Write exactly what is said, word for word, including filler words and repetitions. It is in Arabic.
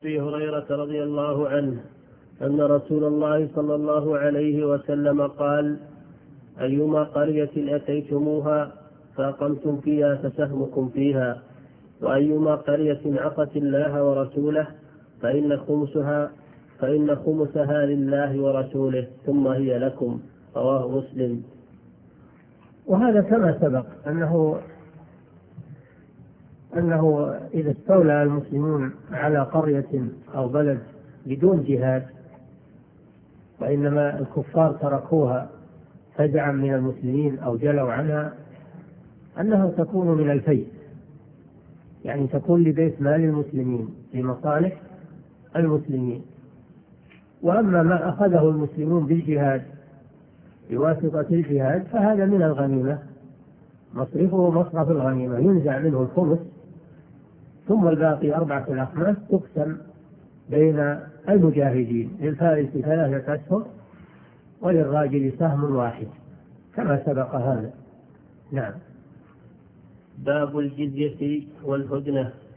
أبي هريرة رضي الله عنه أن رسول الله صلى الله عليه وسلم قال: أيما قرية أتيتموها فأقمتم فيها فسهمكم فيها، وأيما قرية عصت الله ورسوله فإن خمسها فإن خمسها لله ورسوله ثم هي لكم. رواه مسلم. وهذا كما سبق أنه أنه إذا استولى المسلمون على قرية أو بلد بدون جهاد، وإنما الكفار تركوها فزعا من المسلمين أو جلوا عنها، أنها تكون من الفيء، يعني تكون لبيت مال المسلمين لمصالح المسلمين. وأما ما أخذه المسلمون بالجهاد بواسطة الجهاد فهذا من الغنيمة، مصرفه مصرف الغنيمة، ينزع منه الخمس ثم الباقي أربعة الأخماس تقسم بين المجاهدين، للفارس ثلاثة أسهم وللراجل سهم واحد كما سبق هذا. نعم. باب الجزية والهدنة.